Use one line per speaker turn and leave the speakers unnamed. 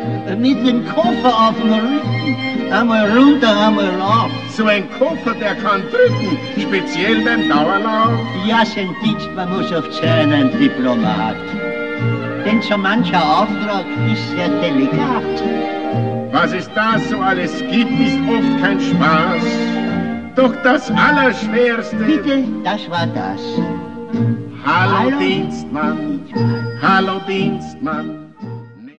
mit dem Koffer auf dem Rücken. Einmal runter, einmal rauf.
So ein Koffer, der kann drücken, speziell beim Dauerlauf.
Ja, sein Dienst, man muss oft sein, ein Diplomat. Denn so mancher Auftrag ist sehr delikat.
Was es da so alles gibt, ist oft kein Spaß. Doch das Allerschwerste...
Bitte, das war das.
Hallo Dienstmann, hallo Dienstmann.